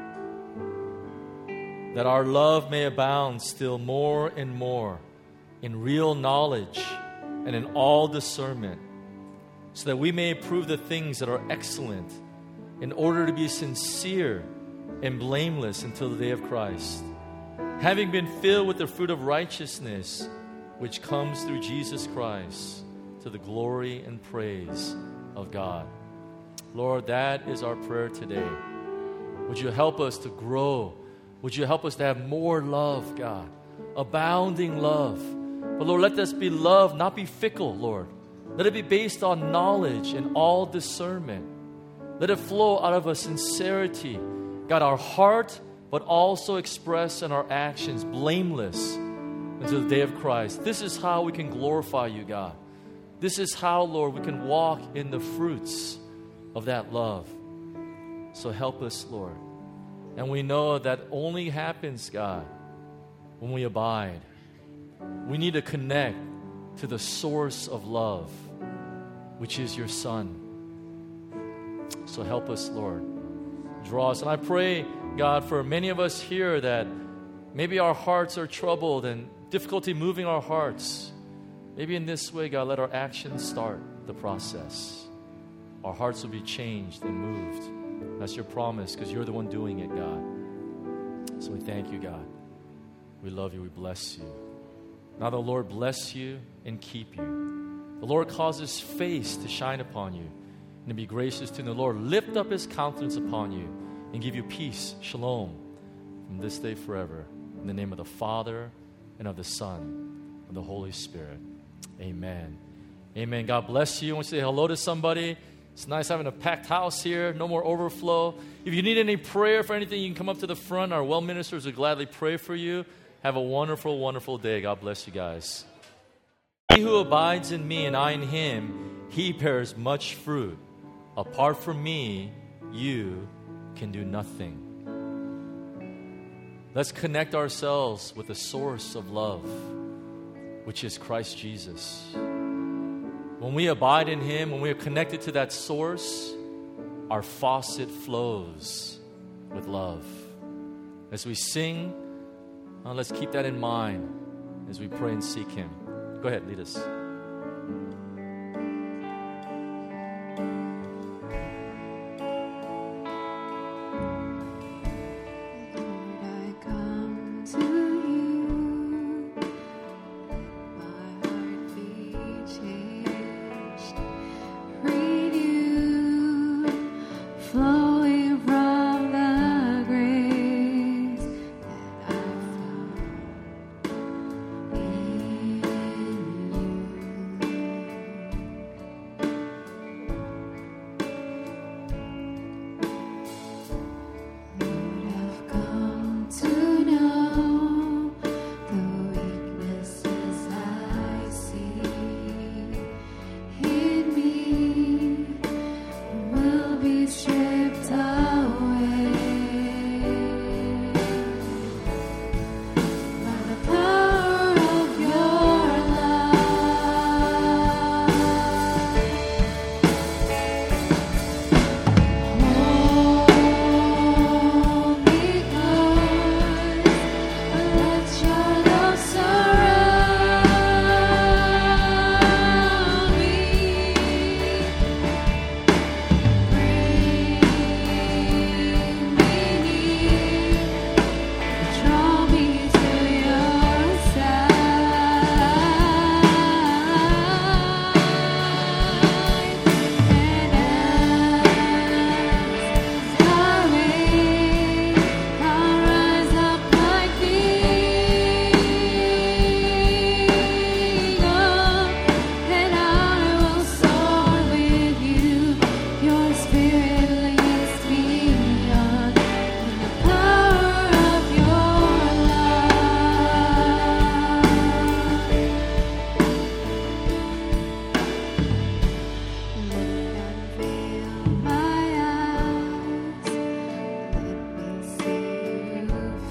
that our love may abound still more and more in real knowledge and in all discernment, so that we may approve the things that are excellent in order to be sincere and blameless until the day of Christ, having been filled with the fruit of righteousness which comes through Jesus Christ, to the glory and praise of God. Lord, that is our prayer today. Would you help us to grow? Would you help us to have more love, God? Abounding love. But Lord, let this be love, not be fickle, Lord. Let it be based on knowledge and all discernment. Let it flow out of a sincerity, God, our heart, but also express in our actions, blameless until the day of Christ. This is how we can glorify you, God. This is how, Lord, we can walk in the fruits of that love. So help us, Lord. And we know that only happens, God, when we abide. We need to connect to the source of love, which is your Son. So help us, Lord. Draw us. And I pray, God, for many of us here that maybe our hearts are troubled and difficulty moving our hearts. Maybe in this way, God, let our actions start the process. Our hearts will be changed and moved. That's your promise, because you're the one doing it, God. So we thank you, God. We love you. We bless you. Now the Lord bless you and keep you. The Lord cause His face to shine upon you and to be gracious to you. The Lord lift up His countenance upon you and give you peace, shalom, from this day forever. In the name of the Father and of the Son and of the Holy Spirit. Amen. Amen. God bless you. I want you to say hello to somebody. It's nice having a packed house here. No more overflow. If you need any prayer for anything, you can come up to the front. Our well ministers will gladly pray for you. Have a wonderful, wonderful day. God bless you guys. He who abides in me and I in him, he bears much fruit. Apart from me, you can do nothing. Let's connect ourselves with the source of love, which is Christ Jesus. When we abide in Him, when we are connected to that source, our faucet flows with love. As we sing, uh, let's keep that in mind as we pray and seek Him. Go ahead, lead us.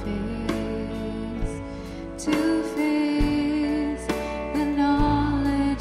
To face the knowledge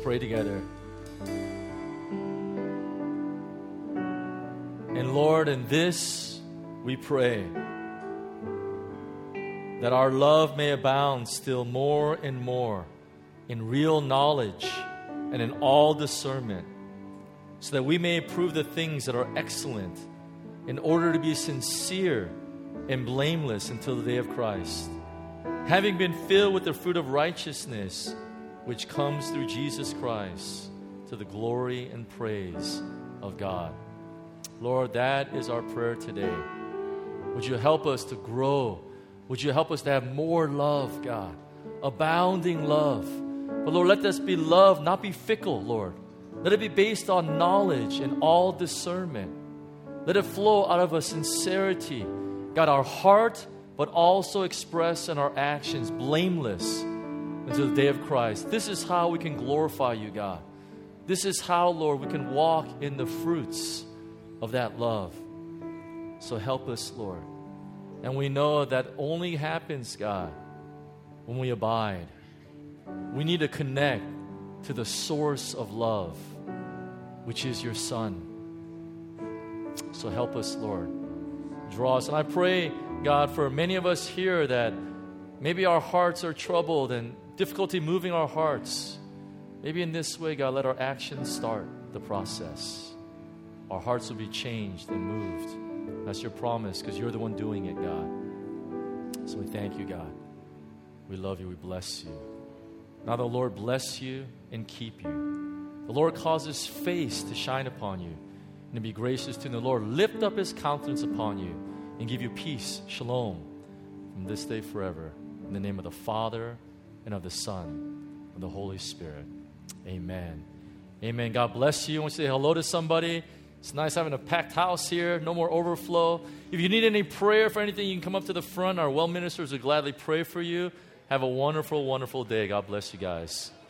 pray together. And Lord, in this we pray that our love may abound still more and more in real knowledge and in all discernment, so that we may approve the things that are excellent in order to be sincere and blameless until the day of Christ, having been filled with the fruit of righteousness which comes through Jesus Christ to the glory and praise of God. Lord, that is our prayer today. Would you help us to grow? Would you help us to have more love, God? Abounding love. But Lord, let this be love, not be fickle, Lord. Let it be based on knowledge and all discernment. Let it flow out of a sincerity, God, our heart, but also expressed in our actions, blameless until the day of Christ. This is how we can glorify you, God. This is how, Lord, we can walk in the fruits of that love. So help us, Lord. And we know that only happens, God, when we abide. We need to connect to the source of love, which is your Son. So help us, Lord. Draw us. And I pray, God, for many of us here that maybe our hearts are troubled and difficulty moving our hearts. Maybe in this way, God, let our actions start the process. Our hearts will be changed and moved. That's your promise, because you're the one doing it, God. So we thank you, God. We love you. We bless you. Now the Lord bless you and keep you. The Lord cause His face to shine upon you and to be gracious to you. The Lord lift up His countenance upon you and give you peace, shalom, from this day forever. In the name of the Father and of the Son and of the Holy Spirit. Amen. Amen. God bless you. I want you to say hello to somebody. It's nice having a packed house here. No more overflow. If you need any prayer for anything, you can come up to the front. Our well ministers will gladly pray for you. Have a wonderful, wonderful day. God bless you guys.